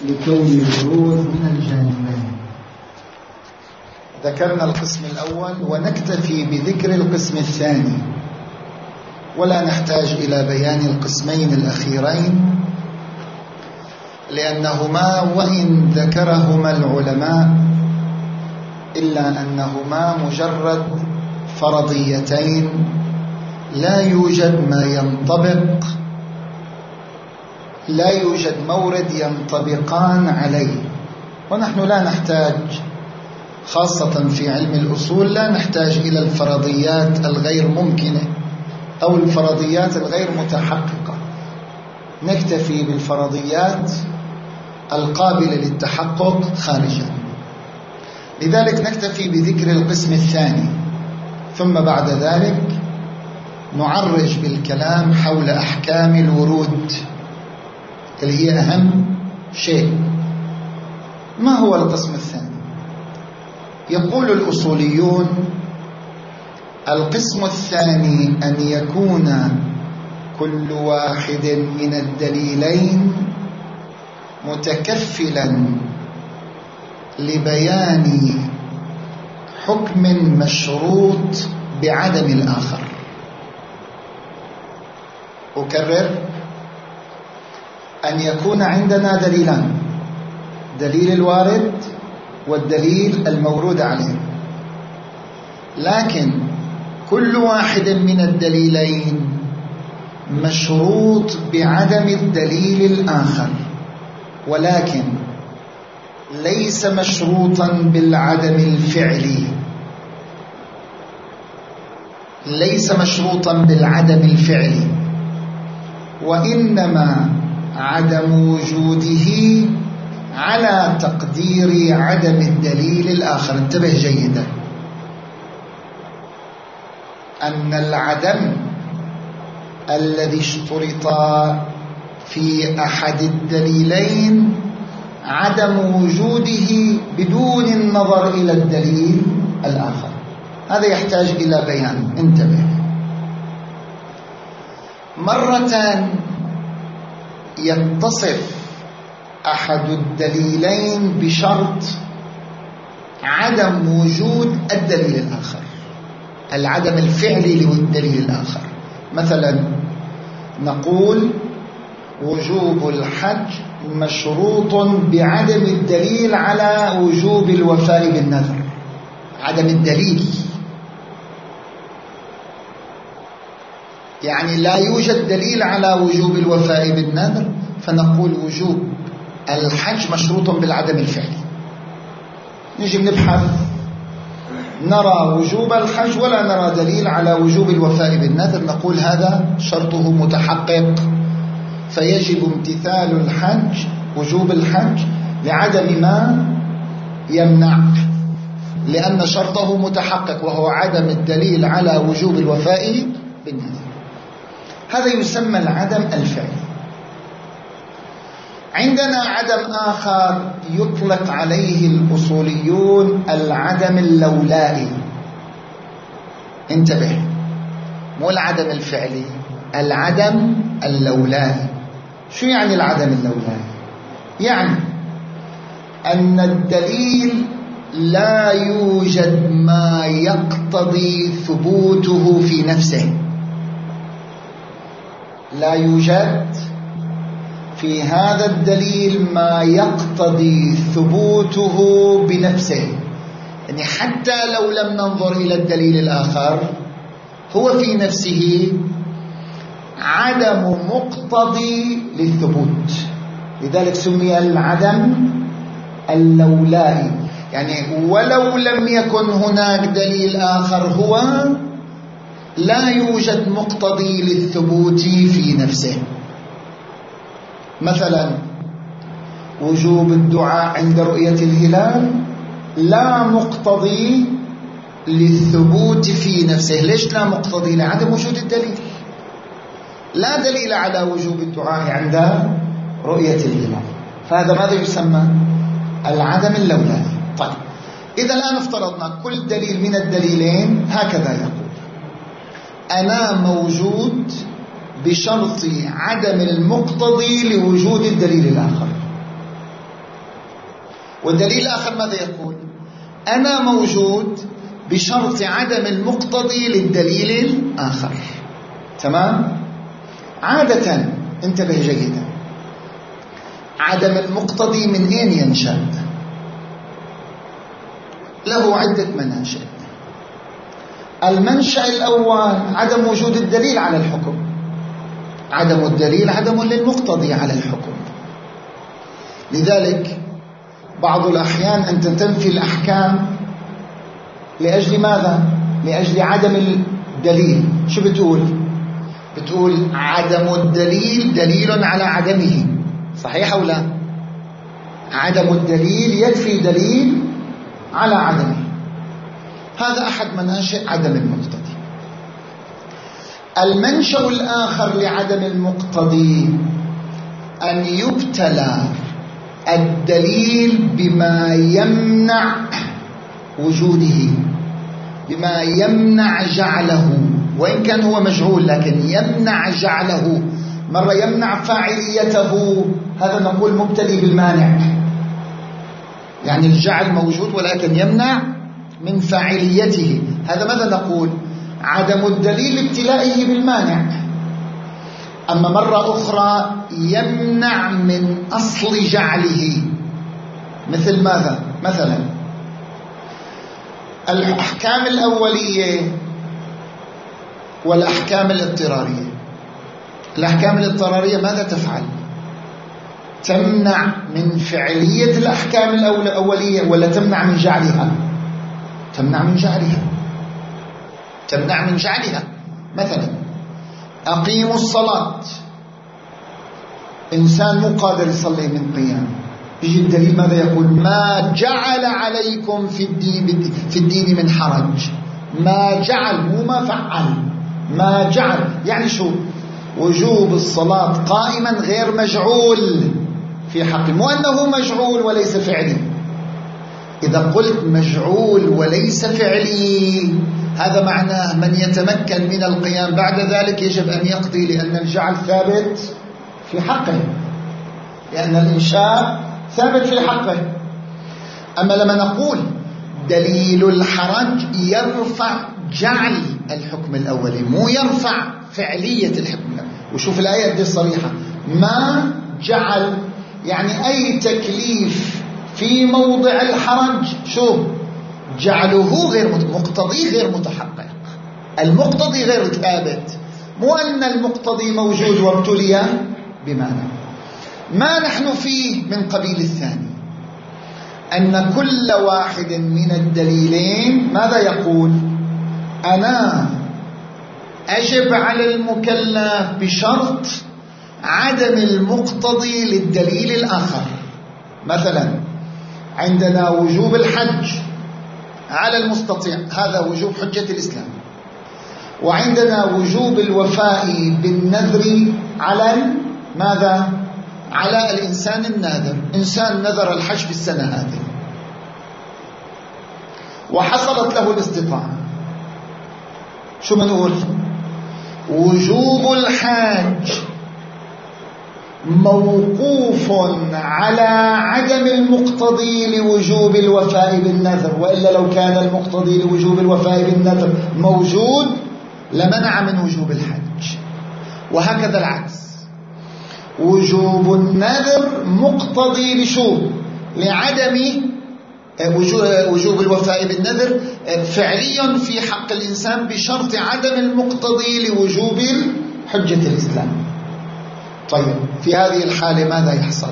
لكون الورود من الجانبين. ذكرنا القسم الأول ونكتفي بذكر القسم الثاني، ولا نحتاج إلى بيان القسمين الأخيرين، لأنهما وإن ذكرهما العلماء إلا أنهما مجرد فرضيتين، لا يوجد ما ينطبق، لا يوجد مورد ينطبقان عليه. ونحن لا نحتاج، خاصة في علم الأصول، لا نحتاج إلى الفرضيات الغير ممكنة أو الفرضيات الغير متحققة، نكتفي بالفرضيات القابلة للتحقق خارجا. لذلك نكتفي بذكر القسم الثاني، ثم بعد ذلك نعرج بالكلام حول أحكام الورود اللي هي أهم شيء. ما هو القسم الثاني؟ يقول الأصوليون: القسم الثاني أن يكون كل واحد من الدليلين متكفلا لبيان حكم مشروط بعدم الآخر. أكرر: أن يكون عندنا دليلان، دليل الوارد والدليل المورود عليه، لكن كل واحد من الدليلين مشروط بعدم الدليل الآخر، ولكن ليس مشروطا بالعدم الفعلي، ليس مشروطا بالعدم الفعلي، وإنما عدم وجوده على تقدير عدم الدليل الآخر. انتبه جيدا، أن العدم الذي اشترط في أحد الدليلين عدم وجوده بدون النظر إلى الدليل الآخر. هذا يحتاج إلى بيان. انتبه، مرة يتصف أحد الدليلين بشرط عدم وجود الدليل الآخر، العدم الفعلي للدليل الآخر. مثلا نقول وجوب الحج مشروط بعدم الدليل على وجوب الوفاء بالنذر، عدم الدليل، يعني لا يوجد دليل على وجوب الوفاء بالنذر، فنقول وجوب الحج مشروط بالعدم الفعلي. نجي نبحث نرى وجوب الحج ولا نرى دليل على وجوب الوفاء بالنذر، نقول هذا شرطه متحقق، فيجب امتثال الحج، وجوب الحج، لعدم ما يمنع، لأن شرطه متحقق وهو عدم الدليل على وجوب الوفاء بالنذر. هذا يسمى العدم الفعلي. عندنا عدم آخر يطلق عليه الأصوليون العدم اللولائي. انتبه، مو العدم الفعلي، العدم اللولائي. شو يعني العدم اللولائي؟ يعني أن الدليل لا يوجد ما يقتضي ثبوته في نفسه، لا يوجد في هذا الدليل ما يقتضي ثبوته بنفسه، يعني حتى لو لم ننظر إلى الدليل الآخر هو في نفسه عدم مقتضي للثبوت، لذلك سمي العدم اللولائي. يعني ولو لم يكن هناك دليل آخر هو لا يوجد مقتضي للثبوت في نفسه. مثلا وجوب الدعاء عند رؤية الهلال لا مقتضي للثبوت في نفسه. ليش لا مقتضي؟ لعدم وجود الدليل، لا دليل على وجوب الدعاء عند رؤية الهلال، فهذا ماذا يسمى؟ العدم اللولائي. طيب، إذا الآن افترضنا كل دليل من الدليلين هكذا يقول: أنا موجود بشرط عدم المقتضي لوجود الدليل الآخر. والدليل الآخر ماذا يقول؟ أنا موجود بشرط عدم المقتضي للدليل الآخر. تمام؟ عادة انتبه جيدا، عدم المقتضي من أين ينشأ؟ له عدة مناشئ. المنشأ الأول عدم وجود الدليل على الحكم. عدم الدليل عدم للمقتضي على الحكم. لذلك بعض الأحيان أنت تنفي الأحكام لأجل ماذا؟ لأجل عدم الدليل. شو بتقول؟ بتقول عدم الدليل دليل على عدمه، صحيح أو لا؟ عدم الدليل يكفي دليل على عدمه. هذا أحد مناشئ عدم المقتضي. المنشأ الآخر لعدم المقتضي أن يبتلى الدليل بما يمنع وجوده، بما يمنع جعله، وإن كان هو مجهول لكن يمنع جعله. مرة يمنع فاعليته، هذا نقول مبتلي بالمانع، يعني الجعل موجود ولكن يمنع من فاعليته. هذا ماذا نقول؟ عدم الدليل ابتلائه بالمانع. أما مرة أخرى يمنع من أصل جعله، مثل ماذا؟ مثلا الأحكام الأولية والأحكام الاضطرارية. الأحكام الاضطرارية ماذا تفعل؟ تمنع من فعلية الأحكام الأولية ولا تمنع من جعلها؟ تمنع من جعلها. تمنع من جعلها. مثلا أقيموا الصلاة، إنسان مو قادر يصلي من قيام، يجي الدليل ماذا يقول؟ ما جعل عليكم في الدين من حرج. ما جعل، مو ما فعل، ما جعل. يعني شو؟ وجوب الصلاة قائما غير مجعول في حقه، مو أنه مجعول وليس فعلي. إذا قلت مجعول وليس فعلي هذا معناه من يتمكن من القيام بعد ذلك يجب أن يقضي، لأن الجعل ثابت في حقه، لأن الإنشاء ثابت في حقه. أما لما نقول دليل الحرج يرفع جعل الحكم الأولي، مو يرفع فعلية الحكم الأولي. وشوف الآية دي صريحة، ما جعل يعني أي تكليف في موضع الحرج شو؟ جعله غير مقتضي، غير متحقق. المقتضي غير ثابت، مو أن المقتضي موجود وابتلي بمعنى. ما نحن فيه من قبيل الثاني، أن كل واحد من الدليلين ماذا يقول؟ أنا أجب على المكلف بشرط عدم المقتضي للدليل الآخر. مثلا عندنا وجوب الحج على المستطيع، هذا وجوب حجة الإسلام. وعندنا وجوب الوفاء بالنذر على ماذا؟ على الإنسان الناذر. إنسان نذر الحج في السنة هذه وحصلت له الاستطاعة، شو بنقول؟ وجوب الحج موقوف على عدم المقتضي لوجوب الوفاء بالنذر، وإلا لو كان المقتضي لوجوب الوفاء بالنذر موجود لمنع من وجوب الحج. وهكذا العكس، وجوب النذر مقتضي لشو؟ لعدم وجوب الوفاء بالنذر فعلي في حق الإنسان بشرط عدم المقتضي لوجوب حجة الإسلام. طيب في هذه الحالة ماذا يحصل؟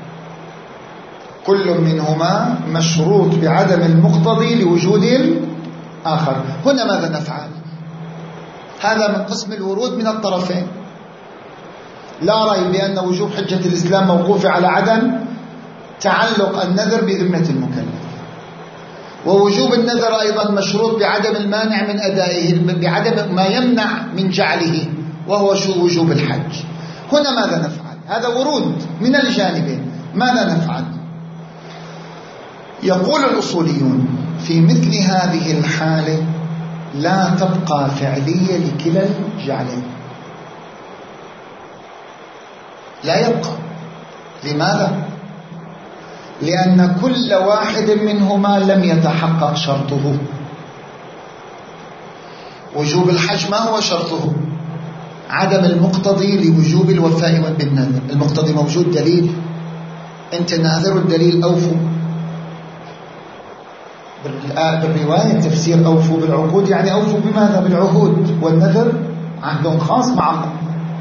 كل منهما مشروط بعدم المقتضي لوجود الآخر. هنا ماذا نفعل؟ هذا من قسم الورود من الطرفين. لا ريب بأن وجوب حجة الإسلام موقوف على عدم تعلق النذر بذمة المكلف، ووجوب النذر أيضا مشروط بعدم المانع من أدائه، بعدم ما يمنع من جعله، وهو شو؟ وجوب الحج. هنا ماذا نفعل؟ هذا ورود من الجانبين. ماذا نفعل؟ يقول الأصوليون في مثل هذه الحالة لا تبقى فعلية لكلا الجعلين، لا يبقى. لماذا؟ لأن كل واحد منهما لم يتحقق شرطه. وجوب الحج ما هو شرطه؟ عدم المقتضي لوجوب الوفاء بالنذر. المقتضي موجود، دليل، أنت ناذر، الدليل أوفوا. بالرواية تفسير أوفوا بالعقود يعني أوفوا بماذا؟ بالعهود، والنذر عهد خاص مع الله.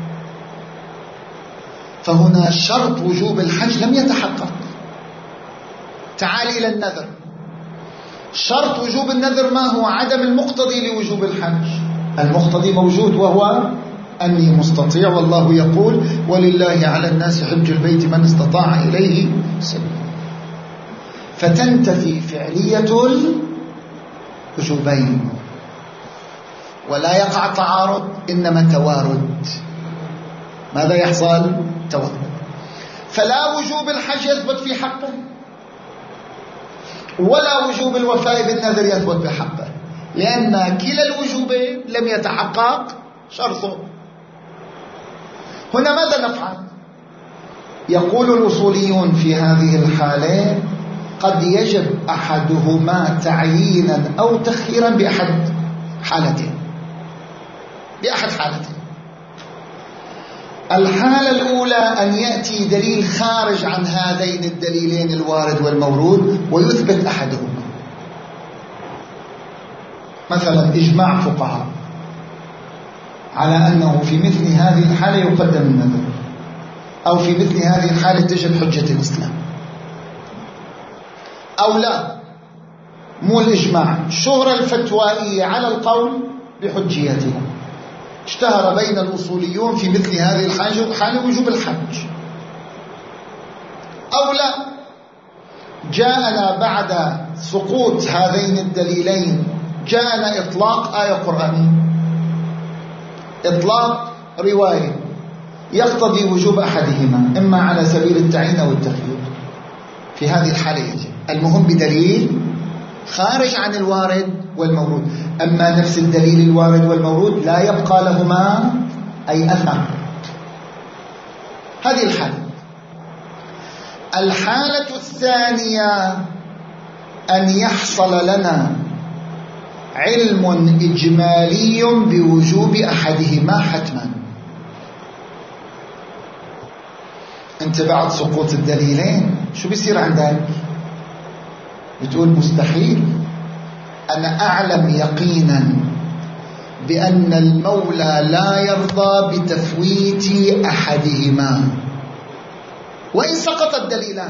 فهنا شرط وجوب الحج لم يتحقق. تعال إلى النذر. شرط وجوب النذر ما هو؟ عدم المقتضي لوجوب الحج. المقتضي موجود، وهو أني مستطيع، والله يقول ولله على الناس حج البيت من استطاع إليه سبيلا. فتنتفي فعلية الوجوبين ولا يقع تعارض، إنما توارد. ماذا يحصل؟ توارد. فلا وجوب الحج يثبت في حقه، ولا وجوب الوفاء بالنذر يثبت بحقه، لأن كلا الوجوبين لم يتحقق شرطه. هنا ماذا نفعل؟ يقول الأصوليون في هذه الحالة قد يجب أحدهما تعيينا أو تخييرا بأحد حالتين. الحالة الأولى أن يأتي دليل خارج عن هذين الدليلين الوارد والمورود ويثبت أحدهما. مثلا إجماع فقهاء على أنه في مثل هذه الحالة يقدم النذر، أو في مثل هذه الحالة تجب حجة الإسلام، أو لا، مو الإجماع، الشهرة الفتوائية على القول بحجيتها. اشتهر بين الأصوليون في مثل هذه الحالة وجوب الحج. أو لا، جاءنا بعد سقوط هذين الدليلين جاءنا إطلاق آية قرآنية، إطلاق رواية يقتضي وجوب أحدهما، إما على سبيل التعيين أو التخيير. في هذه الحالة يجب، المهم بدليل خارج عن الوارد والمورود. أما نفس الدليل الوارد والمورود لا يبقى لهما أي أثر. هذه الحالة. الحالة الثانية أن يحصل لنا علم إجمالي بوجوب أحدهما حتما. أنت بعد سقوط الدليلين شو بيصير عندك؟ بتقول مستحيل، أنا أعلم يقينا بأن المولى لا يرضى بتفويت أحدهما وإن سقط الدليلان،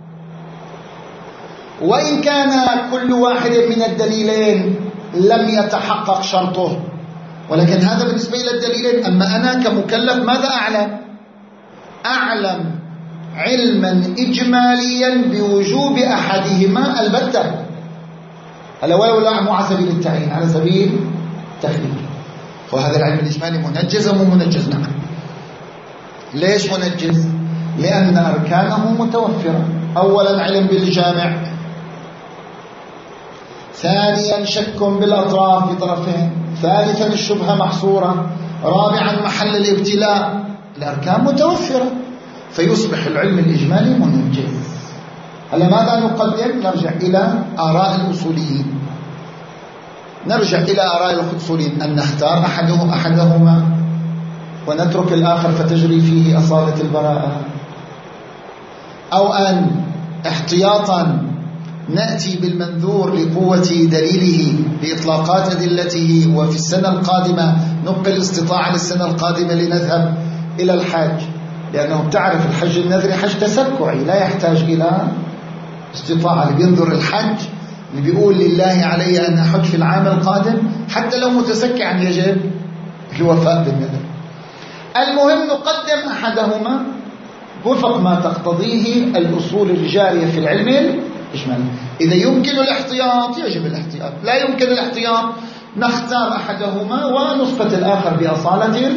وإن كان كل واحد من الدليلين لم يتحقق شرطه، ولكن هذا بالنسبة إلى الدليلين. أما أنا كمكلف ماذا أعلم؟ أعلم علما إجماليا بوجوب أحدهما البتة، هلا ولا مو على سبيل التعيين، على سبيل التخيير. وهذا العلم الإجمالي منجز أو مو منجز؟ نعم. ليش منجز؟ لأن أركانه متوفرة. أولا علم بالجامع، ثانيا شك بالأطراف بطرفين، ثالثا الشبهة محصورة، رابعا محل الابتلاء. الأركان متوفرة، فيصبح العلم الإجمالي منجز. هلا ماذا نقدم؟ نرجع إلى آراء الأصوليين. أن نختار أحدهما ونترك الآخر فتجري فيه أصالة البراءة، أو أن احتياطا نأتي بالمنذور لقوة دليله بإطلاقات أدلته، وفي السنة القادمة نبقي الاستطاعة للسنة القادمة لنذهب إلى الحج، لأنه تعرف الحج النذري حج تسكعي لا يحتاج إلى استطاعة. اللي بينظر الحج اللي بيقول لله علي أن أحج في العام القادم حتى لو متسكعا يجب الوفاء بالنذر. المهم نقدم أحدهما وفق ما تقتضيه الأصول الجارية في العلم الإجمالي. إذا يمكن الاحتياط يجب الاحتياط، لا يمكن الاحتياط نختار أحدهما ونثبت الآخر بأصالة.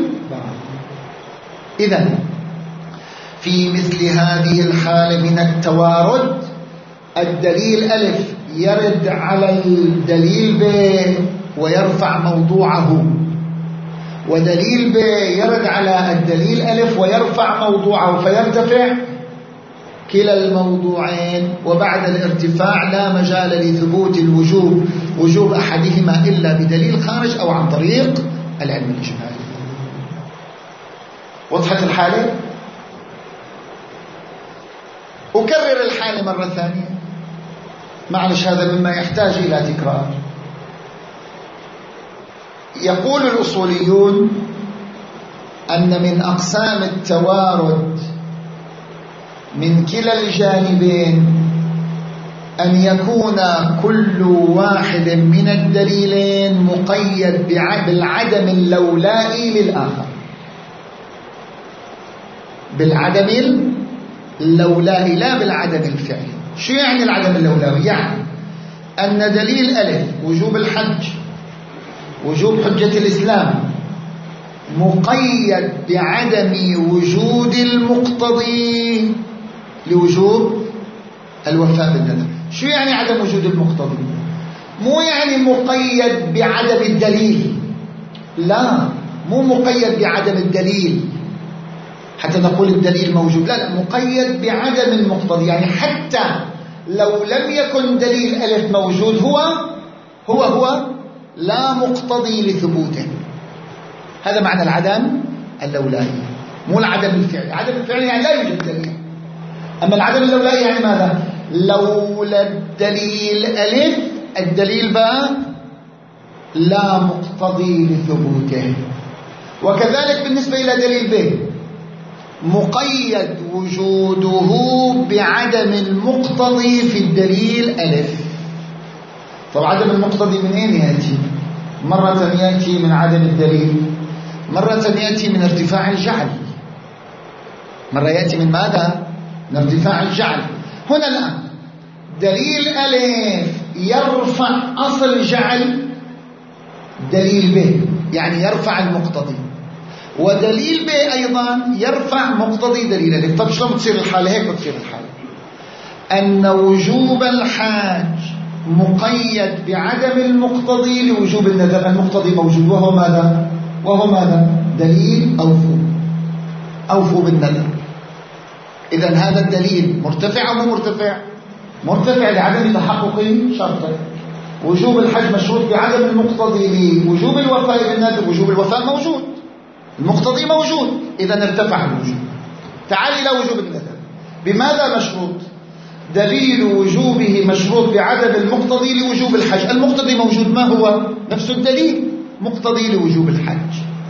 إذن في مثل هذه الحالة من التوارد الدليل ألف يرد على الدليل ب ويرفع موضوعه، ودليل ب يرد على الدليل ألف ويرفع موضوعه، فيرتفع كلا الموضوعين، وبعد الارتفاع لا مجال لثبوت وجوب أحدهما إلا بدليل خارج أو عن طريق العلم الإجمالي. وضحت الحالة؟ أكرر الحالة مرة ثانية، معلش هذا مما يحتاج إلى تكرار. يقول الأصوليون أن من أقسام التوارد من كلا الجانبين أن يكون كل واحد من الدليلين مقيد بالعدم اللولائي للآخر. بالعدم اللولائي لا بالعدم الفعلي. شو يعني العدم اللولائي؟ يعني أن دليل ألف وجوب الحج وجوب حجة الإسلام مقيد بعدم وجود المقتضي لوجوب الوفاء بالنذر. شو يعني عدم وجود المقتضي؟ مو يعني مقيد بعدم الدليل، لا، مو مقيد بعدم الدليل حتى نقول الدليل موجود، لا، مقيد بعدم المقتضي. يعني حتى لو لم يكن دليل ألف موجود هو لا مقتضي لثبوته. هذا معنى العدم اللولائي، مو العدم الفعلي. العدم الفعلي يعني لا يوجد دليل، أما العدم اللولائي يعني ماذا؟ لولا الدليل ألف الدليل باء لا مقتضي لثبوته. وكذلك بالنسبة إلى دليل ب مقيد وجوده بعدم المقتضي في الدليل ألف. طب عدم المقتضي من أين يأتي؟ مرة يأتي من عدم الدليل، مرة يأتي من ارتفاع الجعل. مرة يأتي من ماذا؟ من ارتفاع الجعل. هنا الآن دليل ألف يرفع أصل جعل دليل ب، يعني يرفع المقتضي، ودليل ب أيضا يرفع مقتضي دليل ألف. طب شلون بتصير الحالة؟ هيك بتصير الحالة، أن وجوب الحاج مقيد بعدم المقتضي لوجوب النذر. المقتضي موجود وهو ماذا؟ دليل أوفوا بالنذر. إذن هذا الدليل مرتفع أو مو مرتفع؟ مرتفع لعدم تحقق شرطه. وجوب الحج مشروط بعدم المقتضي لوجوب الوفاء بالنذر. وجوب الوفاء موجود، المقتضي موجود، إذن ارتفع الوجوب. تعال إلى وجوب النذر، بماذا مشروط؟ دليل وجوبه مشروط بعدم المقتضي لوجوب الحج. المقتضي موجود، ما هو؟ نفس الدليل، مقتضي لوجوب الحج،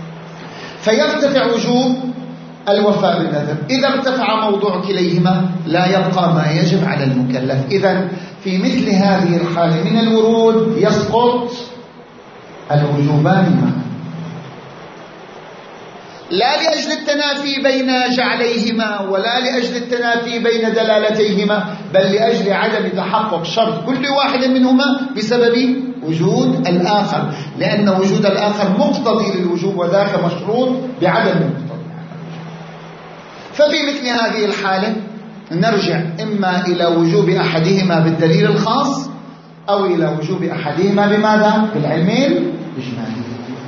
فيرتفع وجوب الوفاء بالنذر. إذا ارتفع موضوع كليهما لا يبقى ما يجب على المكلف. إذن في مثل هذه الحالة من الورود يسقط الوجوبان معا، لا لأجل التنافي بين جعليهما ولا لأجل التنافي بين دلالتيهما، بل لأجل عدم تحقق شرط كل واحد منهما بسبب وجود الآخر، لأن وجود الآخر مقتضي للوجوب وذاك مشروط بعدم المقتضي. ففي مثل هذه الحالة نرجع إما إلى وجوب أحدهما بالدليل الخاص أو إلى وجوب أحدهما بماذا؟ بالعلم الإجمالي.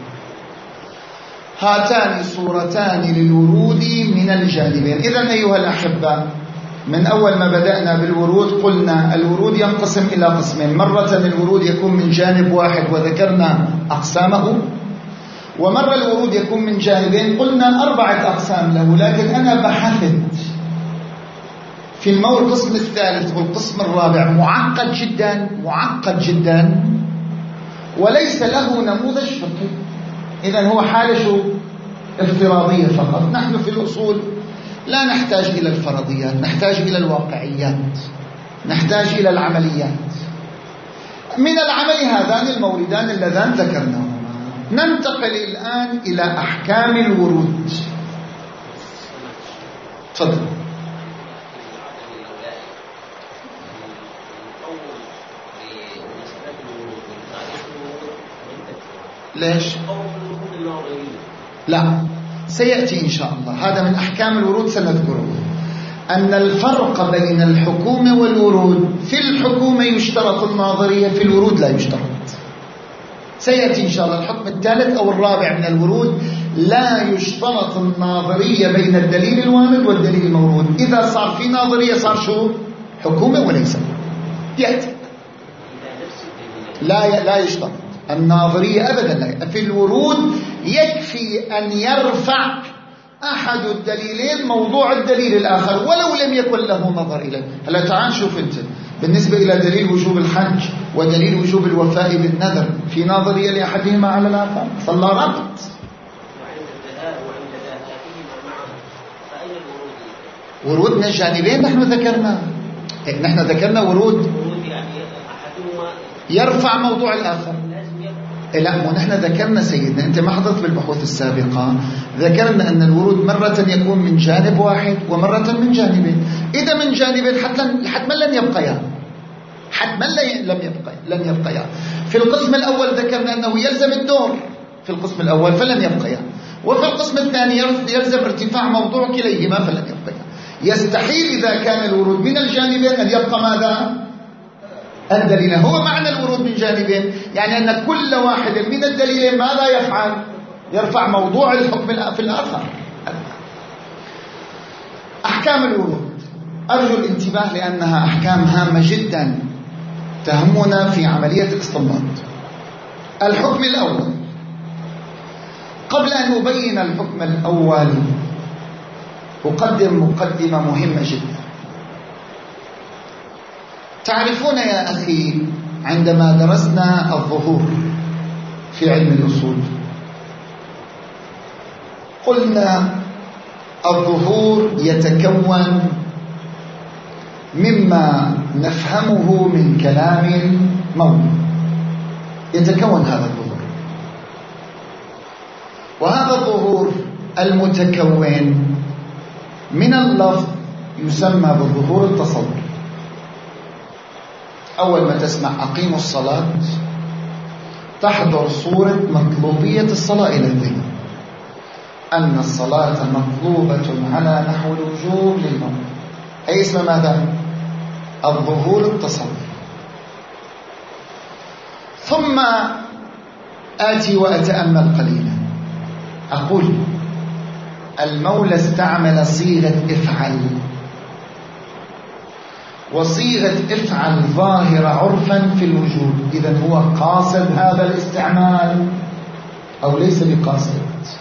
هاتان صورتان للورود من الجانبين. إذن أيها الأحبة، من أول ما بدأنا بالورود قلنا الورود ينقسم إلى قسمين. مرة الورود يكون من جانب واحد وذكرنا أقسامه، ومرة الورود يكون من جانبين قلنا 4 أقسام له. لكن أنا بحثت في القسم الثالث والقسم الرابع معقد جدا وليس له نموذج فقهي. إذن هو حالة افتراضية فقط. نحن في الأصول لا نحتاج إلى الفرضيات، نحتاج إلى الواقعيات، نحتاج إلى العمليات. من العمل هذان الموردان اللذان ذكرناهما. ننتقل الآن إلى أحكام الورود. تفضل. ليش؟ لا، سيأتي إن شاء الله. هذا من أحكام الورود سنذكره، أن الفرق بين الحكومة والورود. في الحكومة يشترط الناظرية، في الورود لا يشترط. سيأتي إن شاء الله الحكم الثالث أو الرابع من الورود لا يشترط الناظرية بين الدليل الوارد والدليل المورود. إذا صار في ناظرية صار شو؟ حكومة وليس يأتي. لا يشترط الناظرية أبدا. لا. في الورود يكفي أن يرفع أحد الدليلين موضوع الدليل الآخر ولو لم يكن له نظر إليه. هلا تعال شوف أنت بالنسبة إلى دليل وجوب الحج ودليل وجوب الوفاء بالنذر، في ناظرية لأحدهما على الآخر؟ صلى ربط. ورودنا الجانبين نحن ذكرنا ورود يرفع موضوع الآخر. لا، مو نحن ذكرنا سيدنا، أنت ما حضرت بالبحوث السابقة، ذكرنا أن الورود مرة يكون من جانب واحد ومرة من جانبين. إذا من جانبين حتما لن يبقيا، لن يبقيا. في القسم الأول ذكرنا أنه يلزم الدور في القسم الأول فلن يبقيا، وفي القسم الثاني يلزم ارتفاع موضوع كليهما فلن يبقيا. يستحيل إذا كان الورود من الجانبين أن يبقى ماذا؟ الدليل. هو معنى الورود من جانبين يعني أن كل واحد من الدليلين ماذا يفعل؟ يرفع موضوع الحكم في الآخر. أحكام الورود أرجو الانتباه لأنها أحكام هامة جدا تهمنا في عملية الاستنباط. الحكم الأول، قبل أن أبين الحكم الأول أقدم مقدمة مهمة جدا. تعرفون يا أخي عندما درسنا الظهور في علم الأصول قلنا الظهور يتكون مما نفهمه من كلام المولى، يتكون هذا الظهور، وهذا الظهور المتكون من اللفظ يسمى بالظهور التصوري. أول ما تسمع أقيموا الصلاة تحضر صورة مطلوبية الصلاة إلى الذهن، أن الصلاة مطلوبة على نحو الوجوب للمولى، أي اسم ماذا؟ الظهور التصوري. ثم آتي وأتأمل قليلا، أقول المولى استعمل صيغة افعل، وصيغة افعل ظاهرة عرفا في الوجود، إذن هو قاصد هذا الاستعمال أو ليس بقاصد؟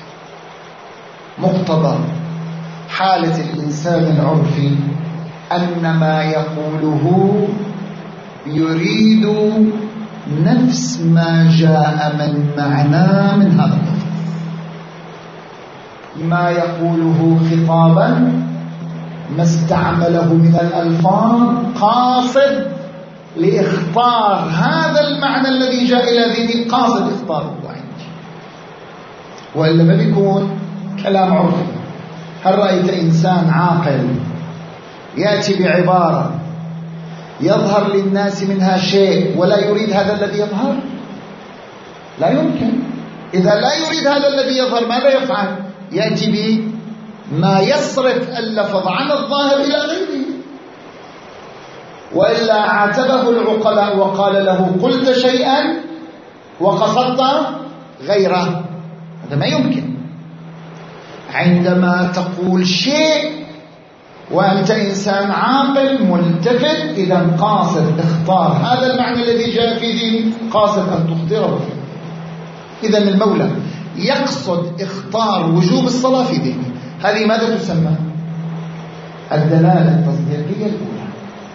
مقتضى حالة الإنسان العرفي أن ما يقوله يريد نفس ما جاء من معناه من هذا اللفظ، ما يقوله خطابا ما استعمله من الألفاظ قاصد لإخطار هذا المعنى الذي جاء إلى ذهنه، قاصد إخطاره عندي، وإلا ما بيكون كلام عرفي. هل رأيت إنسان عاقل يأتي بعبارة يظهر للناس منها شيء ولا يريد هذا الذي يظهر؟ لا يمكن. إذا لا يريد هذا الذي يظهر ماذا يفعل؟ يأتي بما يصرف اللفظ عن الظاهر إلى غيره، وإلا عاتبه العقلاء وقال له قلت شيئا وقصدت غيره، هذا ما يمكن. عندما تقول شيء وأنت إنسان عاقل ملتفت، إذا قاصد اختار هذا المعنى الذي جاء في ذهنك، قاصد أن تخطره فيه. إذا المولى يقصد اختار وجوب الصلاة في ذهنه، هذه ماذا تسمى؟ الدلالة التصديقية الأولى.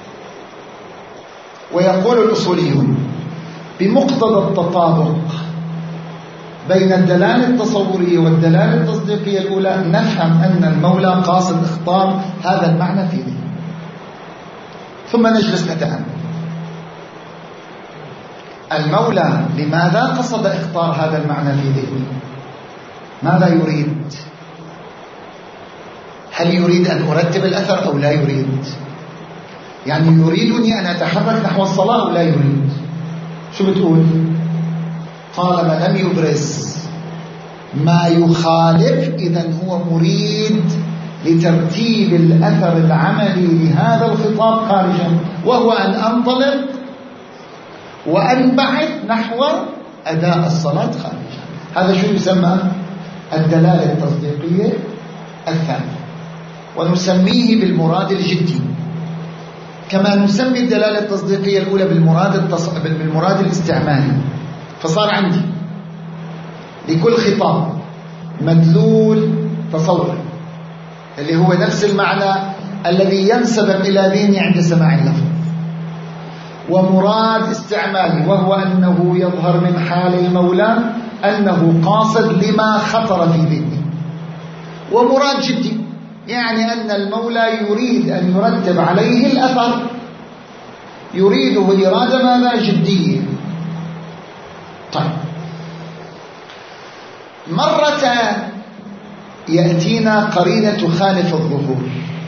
ويقول الأصوليون بمقتضى التطابق بين الدلالة التصورية والدلالة التصديقية الأولى نفهم أن المولى قاصد اختار هذا المعنى في ذهنه. ثم نجلس نتأمل المولى لماذا قصد اختار هذا المعنى في ذهنه؟ ماذا يريد؟ هل يريد أن أرتب الأثر أو لا يريد؟ يعني يريدني أن أتحرك نحو الصلاة أو لا يريد؟ شو بتقول؟ طالما لم يبرز ما يخالف إذن هو مريد لترتيب الأثر العملي لهذا الخطاب خارجا، وهو أن أنطلق وأنبعث نحو أداء الصلاة خارجا. هذا شو يسمى؟ الدلالة التصديقية الثاني، ونسميه بالمراد الجدي، كما نسمي الدلالة التصديقية الأولى بالمراد الاستعمالي. فصار عندي لكل خطاب مدلول تصوري اللي هو نفس المعنى الذي ينسبق إلى ذهني عند سماع اللفظ، ومراد استعمالي وهو أنه يظهر من حال المولى أنه قاصد لما خطر في ذهنه، ومراد جدي يعني أن المولى يريد أن يرتب عليه الأثر، يريده إرادة ماذا؟ جدية. طيب، مرة يأتينا قرينة تخالف الظهور،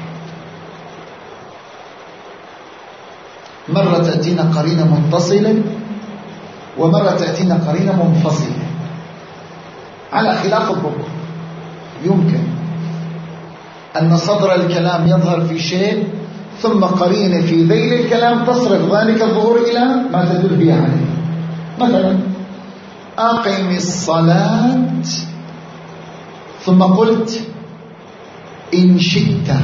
مرة تأتينا قرينة متصلة، ومرة تأتينا قرينة منفصلة على خلاف الظهور. يمكن أن صدر الكلام يظهر في شيء ثم قرينة في ذيل الكلام تصرف ذلك الظهور إلى ما تدل به عليه. مثلا أقم الصلاة ثم قلت إن شئت.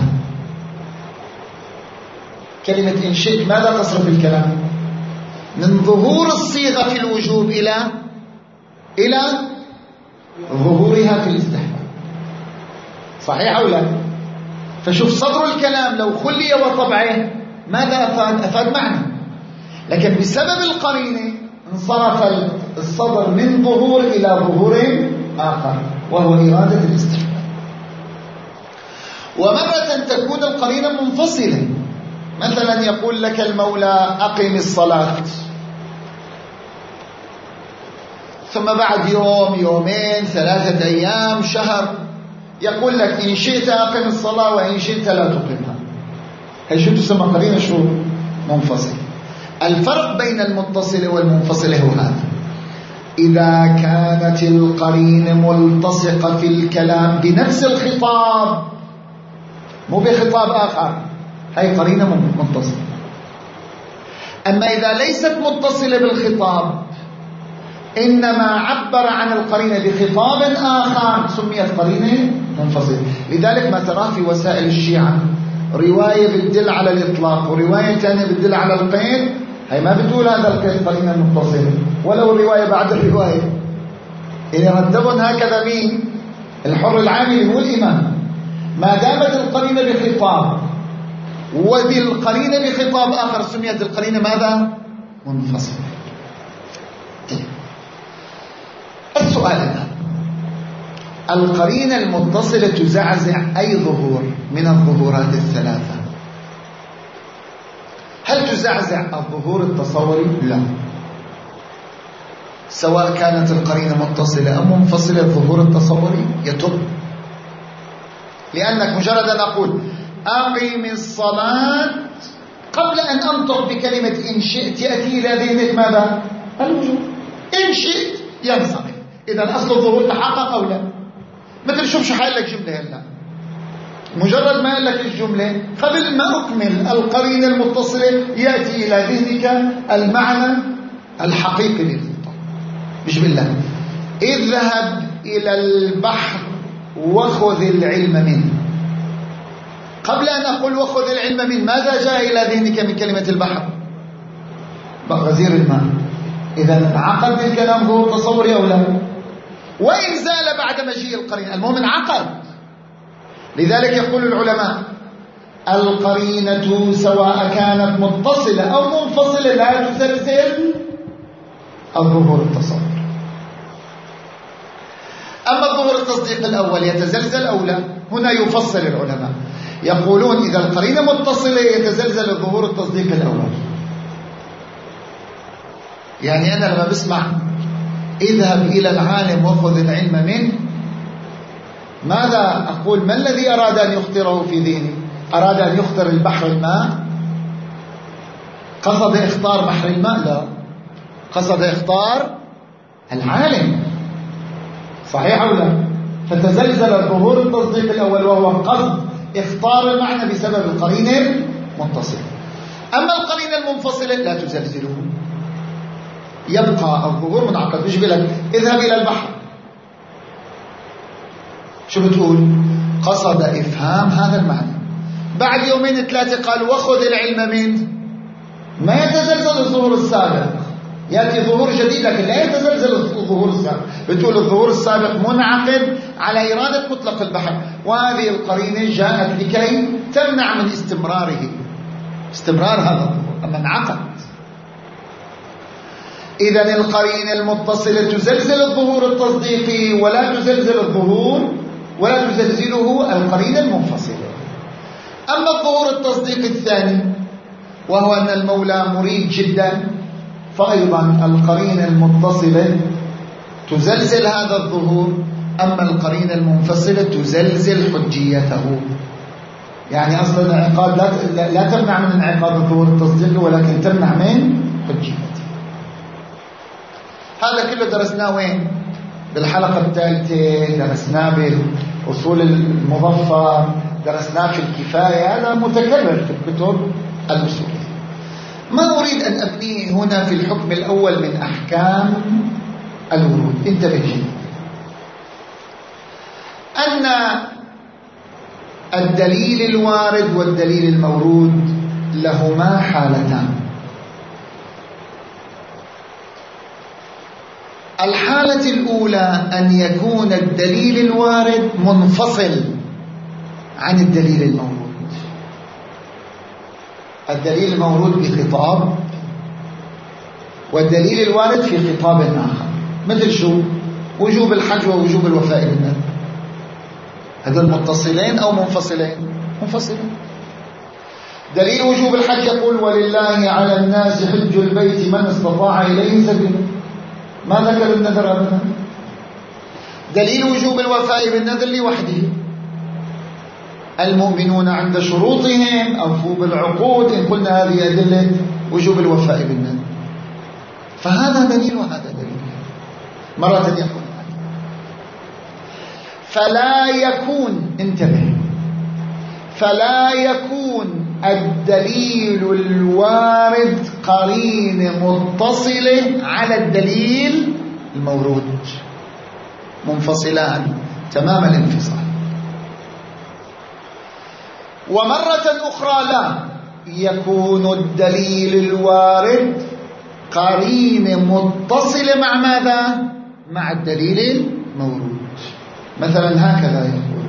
كلمة إن شئت ماذا تصرف الكلام؟ من ظهور الصيغة في الوجوب إلى ظهورها في الاستحباب. صحيح أو لا؟ فشوف صدر الكلام لو خلي وطبعه ماذا أفاد؟ أفاد معنى، لكن بسبب القرينة انصرف الصدر من ظهور إلى ظهور آخر وهو إرادة الاستحباب. ومرة تكون القرينة منفصلة، مثلا يقول لك المولى أقم الصلاة، ثم بعد يوم يومين 3 أيام شهر يقول لك إن شئت أقم الصلاة وإن شئت لا تقمها. هي شو تسمى قرينة؟ شو؟ منفصل. الفرق بين المتصلة والمنفصلة هو هذا: إذا كانت القرينة ملتصقة في الكلام بنفس الخطاب مو بخطاب آخر، هي قرينة متصلة. أما إذا ليست متصلة بالخطاب إنما عبر عن القرينة بخطاب آخر سميت قرينة منفصلة. لذلك ما ترى في وسائل الشيعة رواية بتدل على الإطلاق ورواية ثانية بتدل على القيد، هي ما بتقول هذا القيد قرينة متصلة ولو الرواية بعد الرواية. إذا رتبهم هكذا مين؟ الحر العامل هو الإمام. ما دامت القرينة بخطاب وبالقرينة بخطاب آخر سميت القرينة ماذا؟ منفصلة. السؤال الآن: القرينة المتصلة تزعزع أي ظهور من الظهورات الثلاثة؟ هل تزعزع الظهور التصوري؟ لا. سواء كانت القرينة متصلة أو منفصلة الظهور التصوري يتم، لأنك مجرد أن أقول أقم الصلاة قبل أن أنطق بكلمة إن شئت يأتي إلى ذهنك ماذا؟ الوجوب. إن شئت ينصرف. إذا أصل الظهور تحقق أو لا؟ مثل شوف شو حال لك جملة هلا، مجرد ما قال لك الجملة قبل ما أكمل القرينة المتصلة يأتي إلى ذهنك المعنى الحقيقي للخطاب. مش بالله اذهب إلى البحر وخذ العلم منه. قبل أن أقول وخذ العلم منه ماذا جاء إلى ذهنك من كلمة البحر؟ غزير الماء. إذا انعقد الكلام ظهور تصوري أو لا؟ وإن زال بعد مجيء القرينة المهم انعقد. لذلك يقول العلماء القرينة سواء كانت متصلة أو منفصلة لا تزلزل الظهور التصوري. أما الظهور التصديق الأول يتزلزل أو لا؟ هنا يفصل العلماء، يقولون إذا القرينة متصلة يتزلزل الظهور التصديق الأول. يعني أنا لما بسمع اذهب إلى العالم وخذ العلم منه، ماذا أقول؟ ما الذي أراد أن يخطره في ذهني؟ أراد أن يخطر البحر الماء؟ قصد إخطار بحر الماء؟ لا، قصد إخطار العالم. صحيح أو لا؟ فتزلزل الظهور التصديق الأول وهو قصد إخطار المعنى بسبب القرينة المتصلة. أما القرينة المنفصلة لا تزلزله، يبقى الظهور منعقد. مش بلك اذهب إلى البحر، شو بتقول؟ قصد إفهام هذا المعنى. بعد يومين ثلاثة قال وخذ العلم من ما يتزلزل الظهور السابق، يأتي ظهور جديد لكن لا يتزلزل الظهور السابق. بتقول الظهور السابق منعقد على إرادة مطلق البحر، وهذه القرينة جاءت لكي تمنع من استمرار هذا الظهور، أما انعقد. إذن القرينة المتصلة تزلزل الظهور التصديقي ولا تزلزل الظهور ولا تزلزله القرينة المنفصلة. أما الظهور التصديقي الثاني وهو أن المولى مريد جدا، فأيضا القرينة المتصلة تزلزل هذا الظهور، أما القرينة المنفصلة تزلزل حجيته. يعني أصلا الانعقاد لا تمنع من انعقاد الظهور التصديقي ولكن تمنع من حجيته. هذا كله درسناه وين؟ بالحلقة الثالثة، درسناه بالأصول المظفر، درسناه في الكفاية، هذا متكرر في الكتب الأصولية. ما أريد أن أبنيه هنا في الحكم الأول من أحكام الورود. انتبه جيدا أن الدليل الوارد والدليل المورود لهما حالتان. الحالة الأولى أن يكون الدليل الوارد منفصل عن الدليل المورود. الدليل المورود بخطاب والدليل الوارد في خطاب آخر، مثل شو؟ وجوب الحج ووجوب الوفاء بالنذر. هذول متصلين أو منفصلين؟ منفصلين. دليل وجوب الحج يقول ولله على الناس حج البيت من استطاع إليه سبيلا، ما ذكر النذر أبدا. دليل وجوب الوفاء بالنذر لوحده، المؤمنون عند شروطهم أوفوا بالعقود، إن قلنا هذه أدلة وجوب الوفاء بالنذر. فهذا دليل وهذا دليل. مرة يقول فلا يكون، انتبه، فلا يكون الدليل الوارد قرين متصلة على الدليل المورود، منفصلان تمام الانفصال. ومرة أخرى لا يكون الدليل الوارد قرين متصلة مع ماذا؟ مع الدليل المورود. مثلا هكذا يقول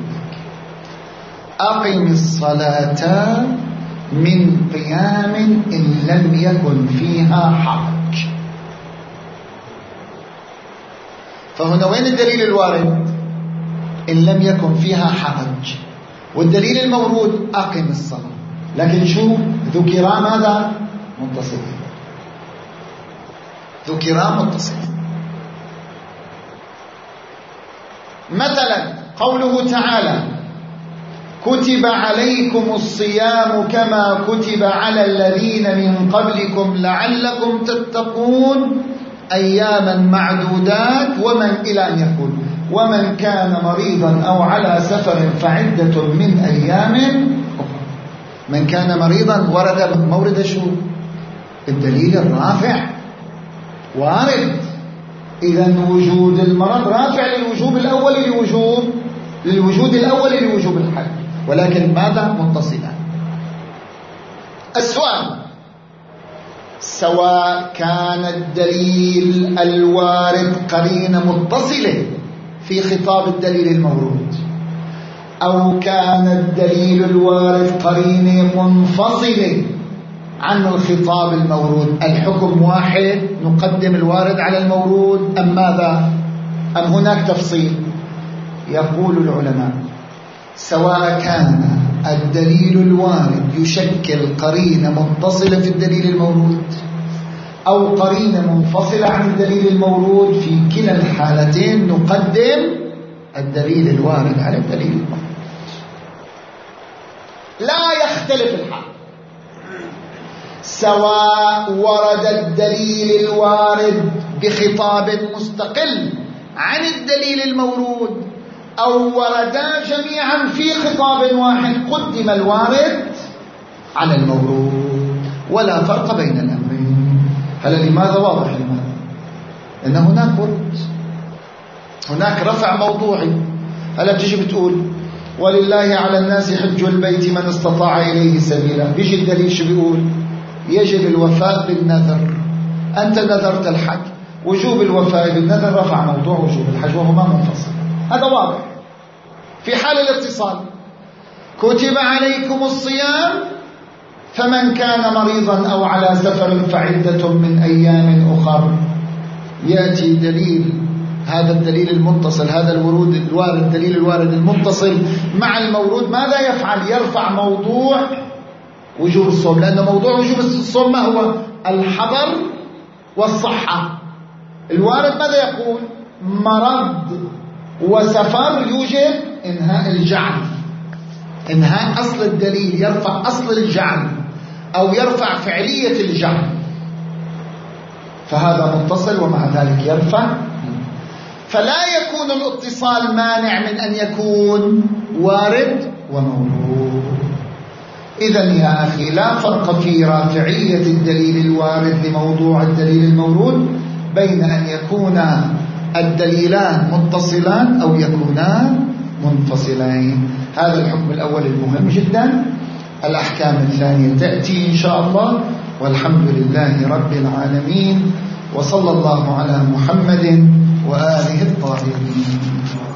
أقم الصلاة من قيام إن لم يكن فيها حرج. فهنا وين الدليل الوارد؟ إن لم يكن فيها حرج. والدليل المورود أقم الصلاة، لكن شو ذكرا ماذا؟ متصلين، ذكرا متصلين. مثلا قوله تعالى كتب عليكم الصيام كما كتب على الذين من قبلكم لعلكم تتقون أياما معدودات، ومن إلى أن يقول ومن كان مريضا أو على سفر فعدة من أيام أخرى. من كان مريضا ورد مورد شو؟ الدليل الرافع وارد. إذن وجود المرض رافع للوجوب الأول للوجود الأول لوجوب الحج، ولكن ماذا؟ متصلا. السؤال سواء كان الدليل الوارد قرينة متصلة في خطاب الدليل المورود أو كان الدليل الوارد قرينة منفصلة عن الخطاب المورود، الحكم واحد، نقدم الوارد على المورود أم ماذا؟ أم هناك تفصيل؟ يقول العلماء سواء كان الدليل الوارد يشكل قرينة متصلة في الدليل المورود أو قرينة منفصلة عن الدليل المورود، في كلا الحالتين نقدم الدليل الوارد على الدليل المورود. لا يختلف الحال، سواء ورد الدليل الوارد بخطاب مستقل عن الدليل المورود أو وردا جميعا في خطاب واحد، قدم الوارد على المورود ولا فرق بين الأمرين. هل لماذا؟ واضح لماذا؟ لأن هناك ورد، هناك رفع موضوعي، هلا بتيجي بتقول ولله على الناس حج البيت من استطاع إليه سبيلا، بيجي الدليل شو بيقول؟ يجب الوفاء بالنذر. أنت نذرت الحج، وجوب الوفاء بالنذر رفع موضوع وجوب الحج وهما منفصل. هذا واضح. في حال الاتصال كتب عليكم الصيام فمن كان مريضا أو على سفر فعدة من أيام أخر. يأتي دليل، هذا الدليل المتصل، هذا الوارد، الدليل الوارد المتصل مع المورود ماذا يفعل؟ يرفع موضوع وجوب الصوم، لأن موضوع وجوب الصوم ما هو؟ الحضر والصحة. الوارد ماذا يقول؟ مرض وسفر يوجب إنهاء الجعل، إنهاء أصل الدليل، يرفع أصل الجعل أو يرفع فعلية الجعل، فهذا متصل ومع ذلك يرفع. فلا يكون الاتصال مانع من أن يكون وارد ومورود. إذن يا أخي لا فرق في رافعية الدليل الوارد لموضوع الدليل المورود بين أن يكون الدليلان متصلان أو يكونان منفصلين. هذا الحكم الأول المهم جدا. الأحكام الثانية تأتي إن شاء الله، والحمد لله رب العالمين، وصلى الله على محمد وآله الطاهرين.